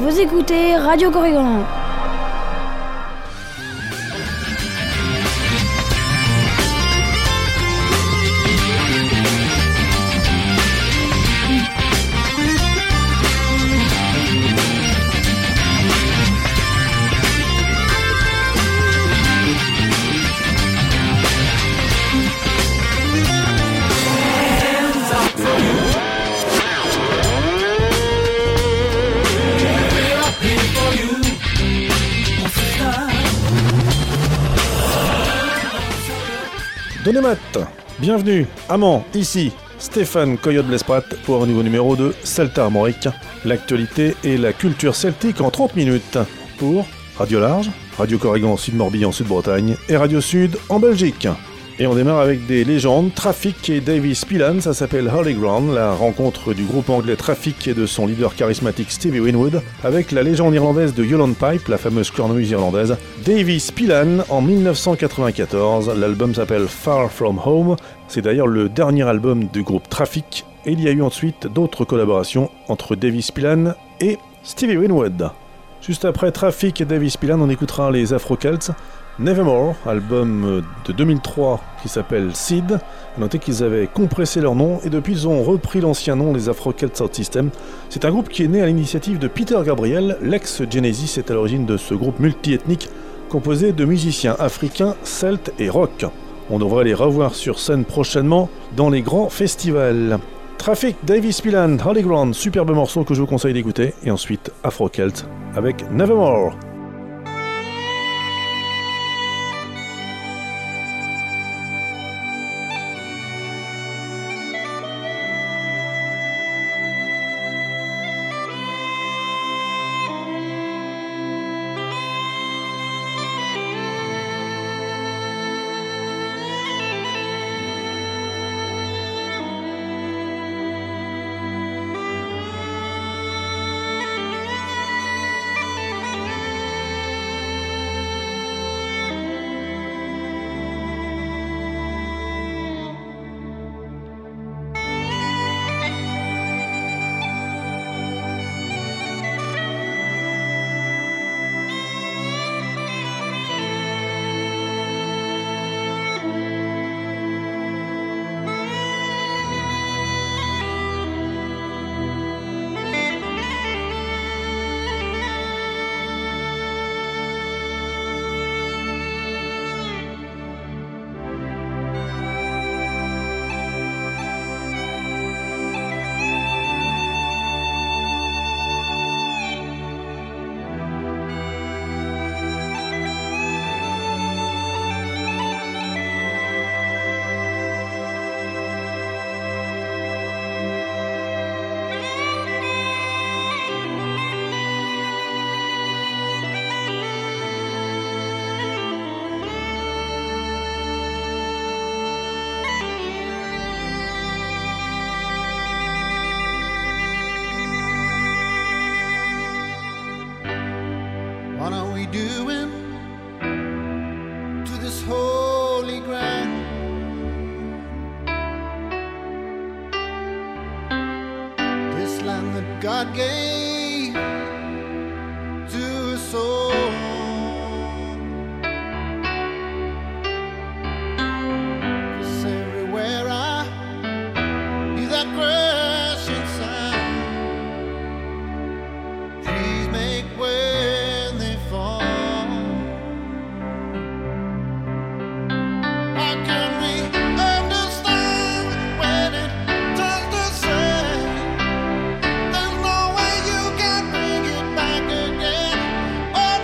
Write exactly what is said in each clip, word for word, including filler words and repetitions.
Vous écoutez Radio Corrigan. Donémat, bienvenue, amant, ici, Stéphane Coyote Blesprat pour un nouveau numéro de Celta Armorique, l'actualité et la culture celtique en trente minutes pour Radio Large, Radio Corrigan Sud Morbihan Sud Bretagne et Radio Sud en Belgique. Et on démarre avec des légendes, Traffic et Davy Spillan, ça s'appelle Holy Ground, la rencontre du groupe anglais Traffic et de son leader charismatique Stevie Winwood, avec la légende irlandaise de Yolande Pipe, la fameuse cornemuse irlandaise, Davy Spillan en dix-neuf cent quatre-vingt-quatorze, l'album s'appelle Far From Home, c'est d'ailleurs le dernier album du groupe Traffic, et il y a eu ensuite d'autres collaborations entre Davy Spillan et Stevie Winwood. Juste après Traffic et Davy Spillan, on écoutera les Afro-Celts, Nevermore, album de deux mille trois qui s'appelle Seed. Notez qu'ils avaient compressé leur nom et depuis ils ont repris l'ancien nom, les Afro-Celts Sound System. C'est un groupe qui est né à l'initiative de Peter Gabriel, l'ex-Genesis est à l'origine de ce groupe multi-ethnique composé de musiciens africains, celtes et rock. On devrait les revoir sur scène prochainement dans les grands festivals. Traffic, Davy Spillan, Holy Ground, superbe morceau que je vous conseille d'écouter. Et ensuite Afro-Celts avec Nevermore. What are we doing to this holy ground? This land that God gave to us all. 'Cause everywhere I hear that crashing sound, please make way. There's no way you can bring it back again. Oh,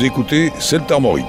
Vous écoutez Celtes Armorique.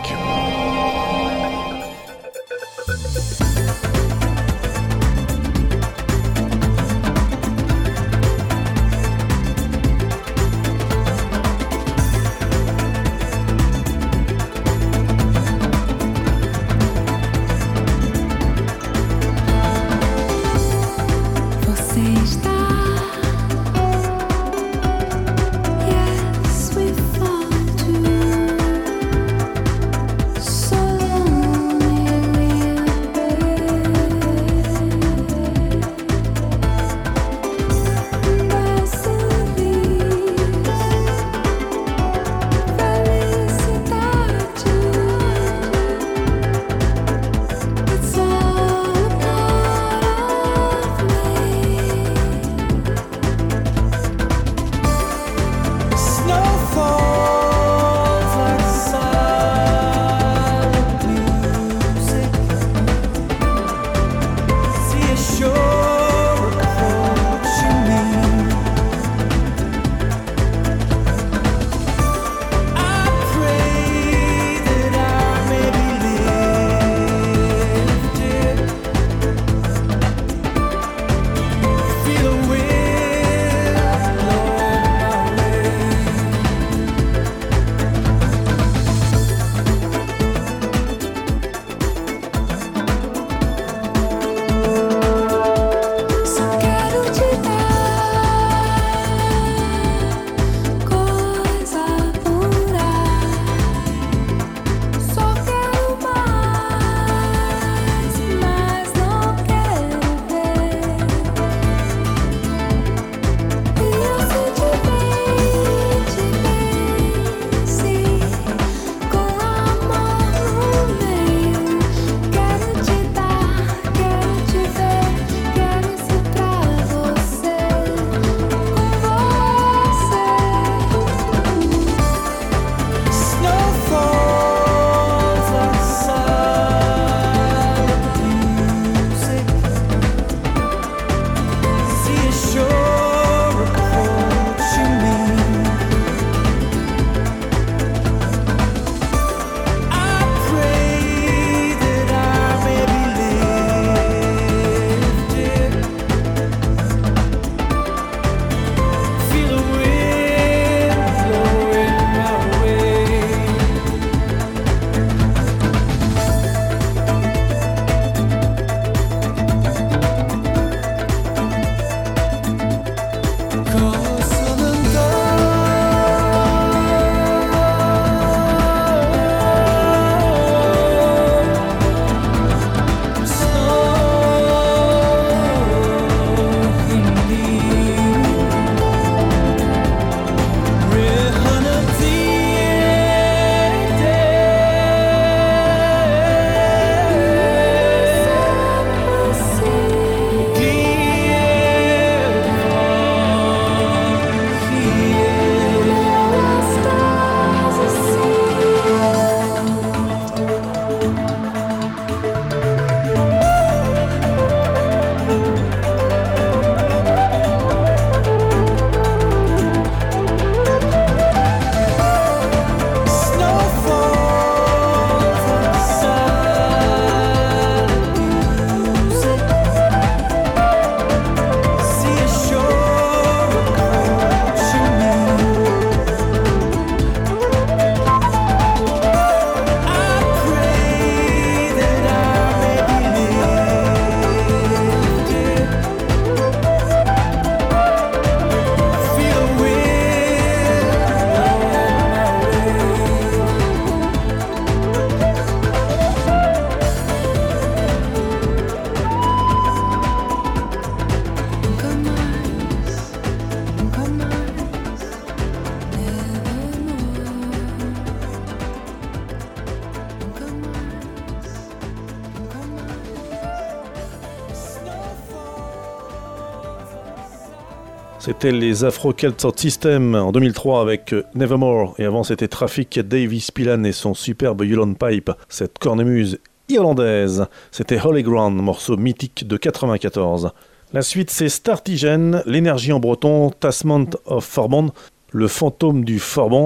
C'était les Afro-Celt Sound System en deux mille trois avec Nevermore. Et avant, c'était Traffic, Davy Spillan et son superbe Yulon Pipe, cette cornemuse irlandaise. C'était Holy Ground, morceau mythique de quatre-vingt-quatorze. La suite, c'est Startigen, l'énergie en breton, Tasmant of Forbond, le fantôme du Forban.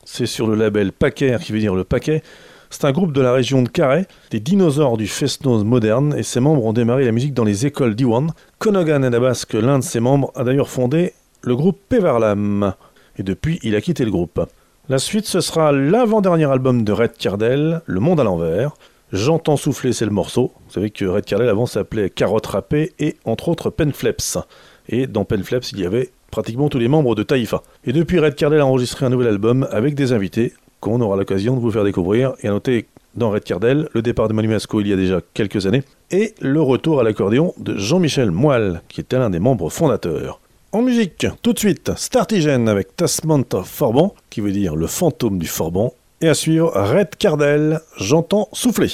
c'est sur le label Packer, qui veut dire le paquet. C'est un groupe de la région de Carhaix, des dinosaures du fest-noz moderne, et ses membres ont démarré la musique dans les écoles d'Iwan. Conogan Edabasque, l'un de ses membres, a d'ailleurs fondé le groupe Pevarlam, et depuis il a quitté le groupe. La suite, ce sera l'avant-dernier album de Red Cardell, Le Monde à l'envers. J'entends souffler, c'est le morceau. Vous savez que Red Cardell avant s'appelait Carotte Râpée et entre autres Penfleps. Et dans Penfleps, il y avait pratiquement tous les membres de Taïfa. Et depuis, Red Cardell a enregistré un nouvel album avec des invités qu'on aura l'occasion de vous faire découvrir. Et à noter dans Red Cardell, le départ de Manu Masco il y a déjà quelques années, et le retour à l'accordéon de Jean-Michel Moelle, qui était l'un des membres fondateurs. En musique, tout de suite, Startigen avec Tasmant of Forban, qui veut dire le fantôme du Forban, et à suivre Red Cardell, J'entends souffler.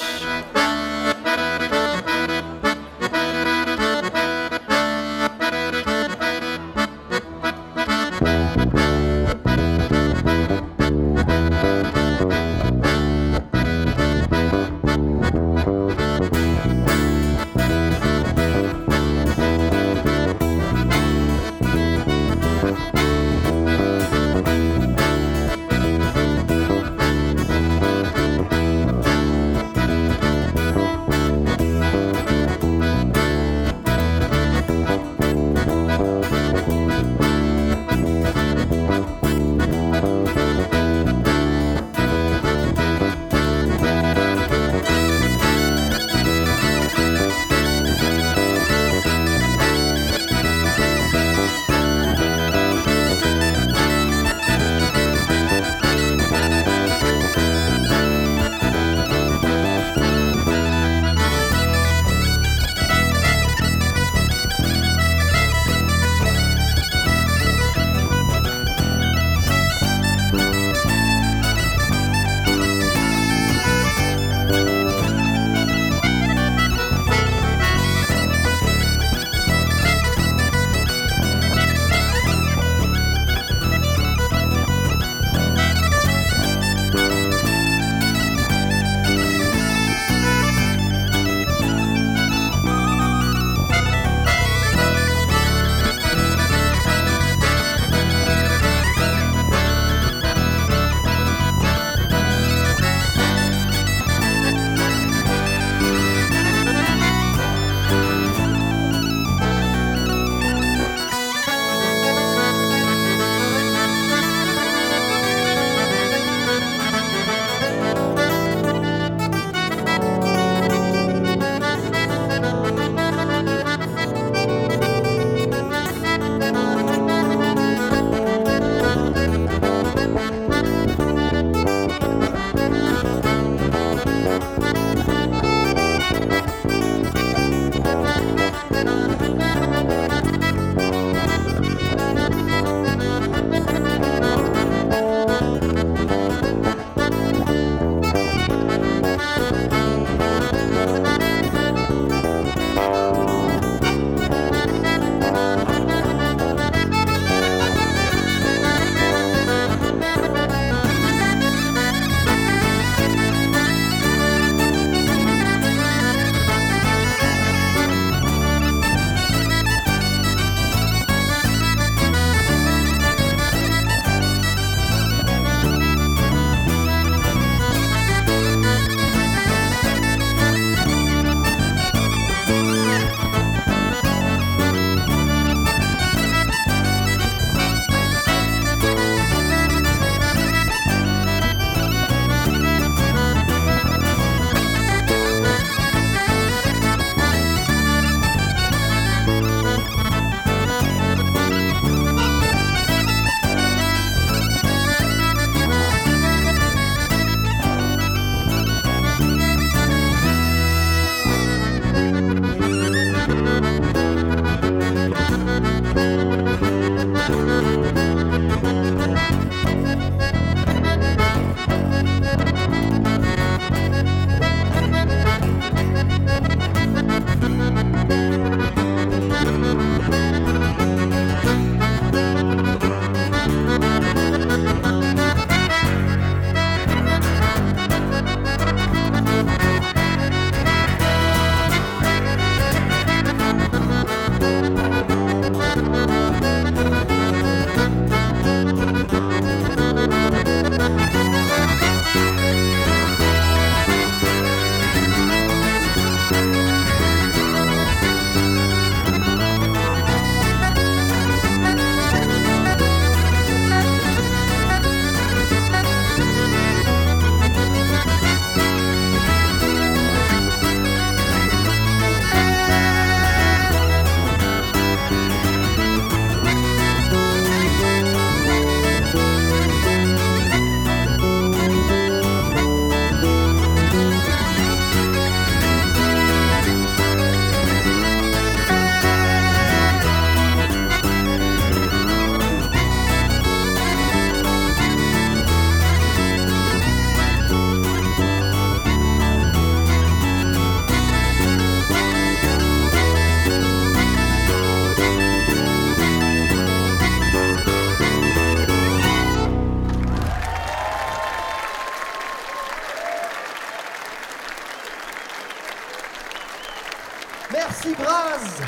Merci Braz.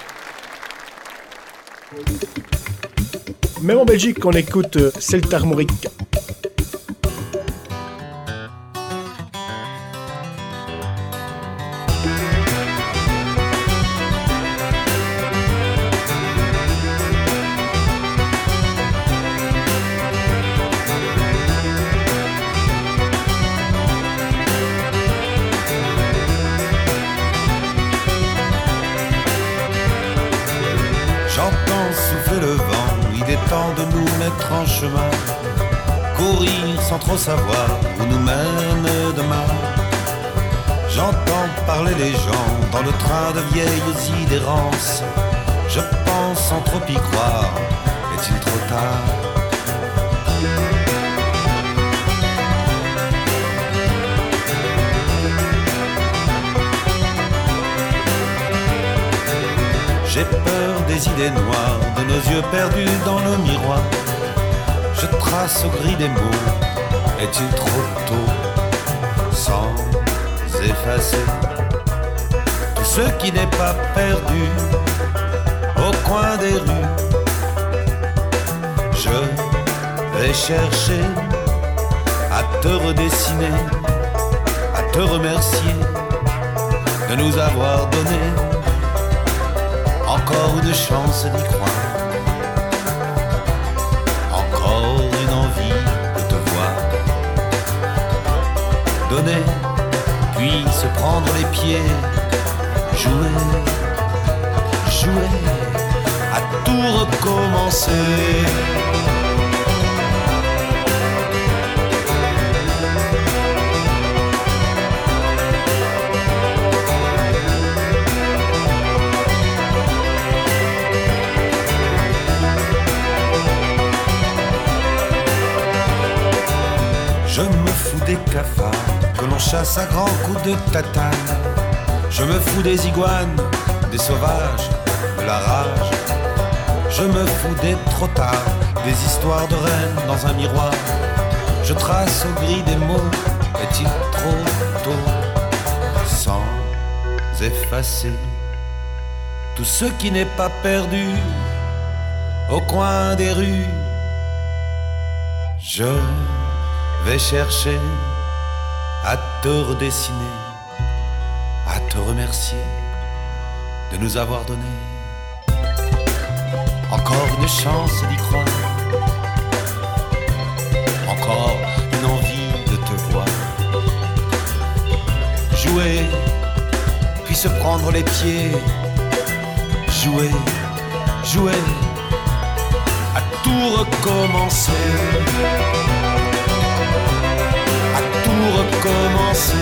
Même en Belgique, on écoute Celta Armorique. De nous mettre en chemin, courir sans trop savoir où nous mène demain. J'entends parler les gens dans le train de vieilles idérances. Je pense sans trop y croire, est-il trop tard? J'ai peur des idées noires, de nos yeux perdus dans le miroir. Je trace au gris des mots, est-il trop tôt? Sans effacer tout ce qui n'est pas perdu au coin des rues. Je vais chercher à te redessiner, à te remercier de nous avoir donné encore une chance d'y croire, encore une envie de te voir. Donner, puis se prendre les pieds, jouer, jouer, à tout recommencer. Je me fous des cafards que l'on chasse à grands coups de tatane. Je me fous des iguanes, des sauvages, de la rage. Je me fous des trottards, des histoires de reines dans un miroir. Je trace au gris des mots, est-il trop tôt? Sans effacer tout ce qui n'est pas perdu au coin des rues. Je vais chercher à te redessiner, à te remercier de nous avoir donné encore une chance d'y croire, encore une envie de te voir. Jouer, puis se prendre les pieds, jouer, jouer, à tout recommencer. Tout recommencer,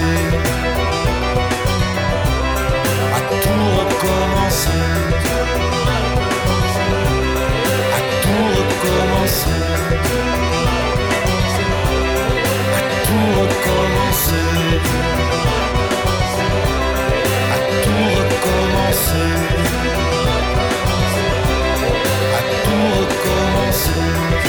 à tout recommencer, à tout recommencer, à tout recommencer, à tout recommencer, à tout recommencer.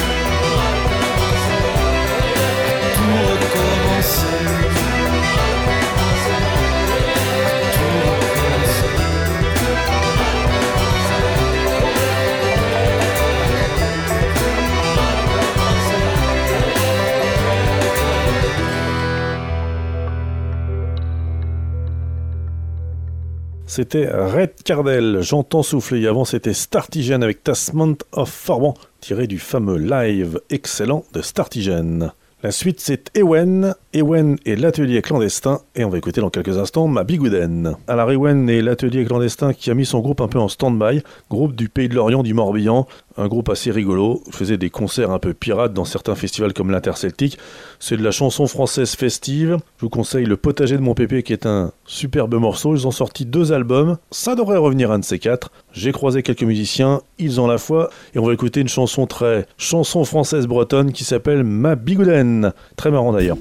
C'était Red Cardel, J'entends souffler. Avant, c'était Startigen avec Tasmant of Forban, tiré du fameux live excellent de Startigen. La suite, c'est Ewen. Ewen et l'atelier clandestin. Et on va écouter dans quelques instants Ma Bigouden. Alors, Ewen et l'atelier clandestin qui a mis son groupe un peu en stand-by. Groupe du Pays de Lorient, du Morbihan. Un groupe assez rigolo. Faisait des concerts un peu pirates dans certains festivals comme l'Interceltique. C'est de la chanson française festive. Je vous conseille Le Potager de mon pépé qui est un superbe morceau. Ils ont sorti deux albums. Ça devrait revenir un de ces quatre. J'ai croisé quelques musiciens. Ils ont la foi. Et on va écouter une chanson très chanson française bretonne qui s'appelle Ma Bigouden. Très marrant d'ailleurs.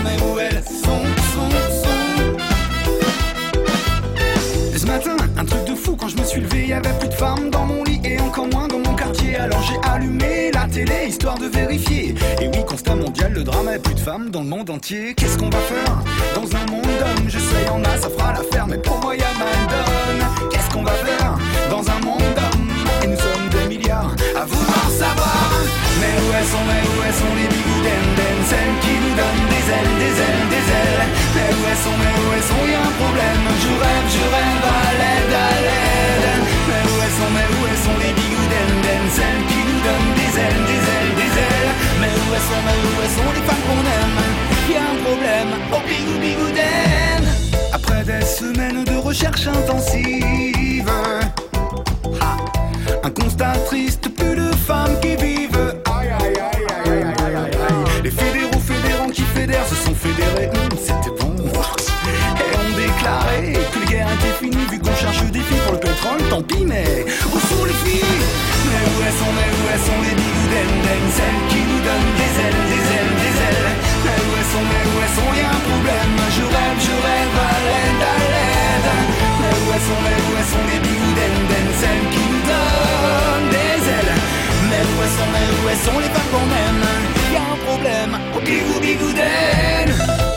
Un truc de fou quand je me suis levé, y avait plus de femmes dans mon lit et encore moins dans mon quartier. Alors j'ai allumé la télé histoire de vérifier. Et oui, constat mondial, le drame, y'a plus de femmes dans le monde entier. Qu'est-ce qu'on va faire dans un monde d'hommes? Je sais, y'en a, ça fera l'affaire, mais pour moi y'a mal donne. Qu'est-ce qu'on va faire dans un monde d'hommes? Et nous sommes des milliards à vouloir savoir. Mais où elles sont, mais où elles sont les bigoudènes, celles qui nous donnent des ailes, des ailes, des ailes. Mais où elles sont, mais où elles sont, y'a un problème. Je rêve, je rêve à l'aide, à l'aide. Mais où elles sont, mais où elles sont les bigoudènes, celles qui nous donnent des ailes, des ailes, des ailes. Mais où elles sont, mais où elles sont les femmes qu'on aime? Y'a un problème, oh bigou bigoudène. Après des semaines de recherche intensive, ha, un constat triste, plus de femmes qui vivent. Aïe aïe aïe aïe aïe aïe aïe aïe. Les fédéraux fédérants qui fédèrent se sont fédérés, mmh, c'était bon. Et ont déclaré que les guerres étaient finies. Vu qu'on cherche des filles pour le pétrole, tant pis, mais où sont les filles? Mais où elles sont, mais où elles sont les bigoudènes, celles qui nous donnent des ailes, des ailes, des ailes. Mais où elles sont, mais où elles sont, y'a un problème. Je rêve, je rêve à l'aide, à l'aide. Mais où elles sont, mais où elles sont les bigoudènes, celles qui nous donnent des ailes. Mais où elles sont, mais où elles sont les femmes qu'on aime? Y'a un problème, oh bigou bigoudène.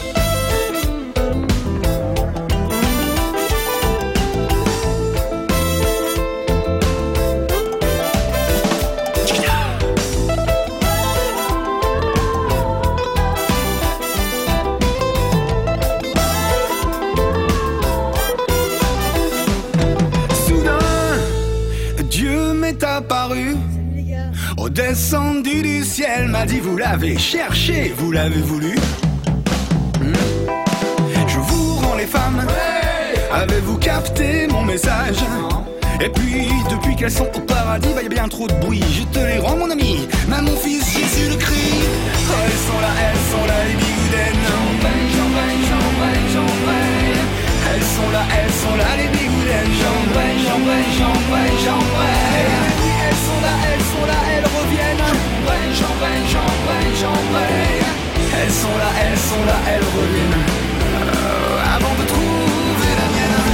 Apparu, au descendu du ciel, m'a dit vous l'avez cherché, vous l'avez voulu. hmm. Je vous rends les femmes, ouais. Avez-vous capté mon message? Et puis depuis qu'elles sont au paradis, bah y a bien trop de bruit. Je te les rends mon ami, même mon fils Jésus le crie. Oh, elles sont là, elles sont là les bigoudènes. J'enveille, j'enveille, j'enveille, j'enveille. Elles sont là, elles sont là les bigoudènes. J'enveille, j'enveille, j'enveille, j'enveille. Elles sont là, elles sont là, elles reviennent. J'enveille, j'enveille, j'enveille, j'enveille. Elles sont là, elles sont là, elles reviennent. euh, Avant de trouver la mienne.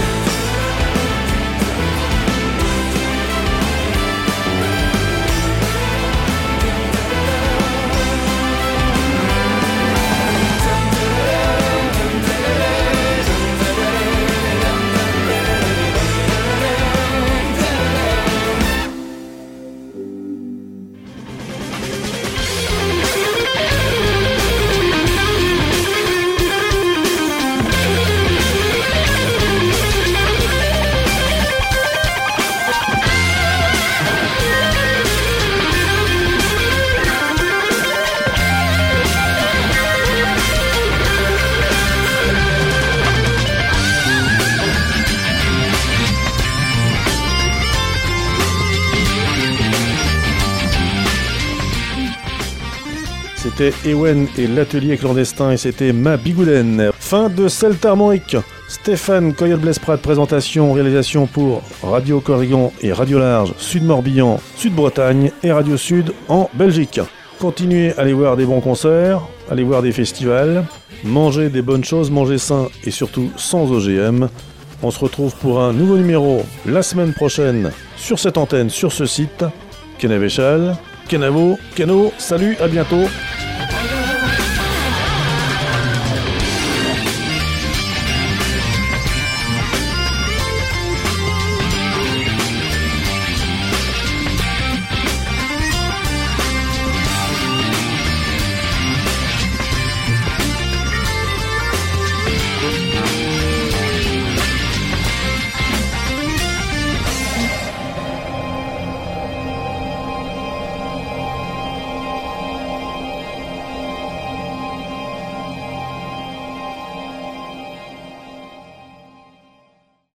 C'était Ewen et l'atelier clandestin et c'était Ma Bigoudène. Fin de Celtes Armorique. Stéphane Coyote Blesprat, présentation, réalisation pour Radio Corrigan et Radio Large, Sud Morbihan, Sud Bretagne et Radio Sud en Belgique. Continuez à aller voir des bons concerts, aller voir des festivals, mangez des bonnes choses, mangez sain et surtout sans O G M. On se retrouve pour un nouveau numéro la semaine prochaine sur cette antenne, sur ce site. Kenavechal, Kenavo, Keno, salut, à bientôt.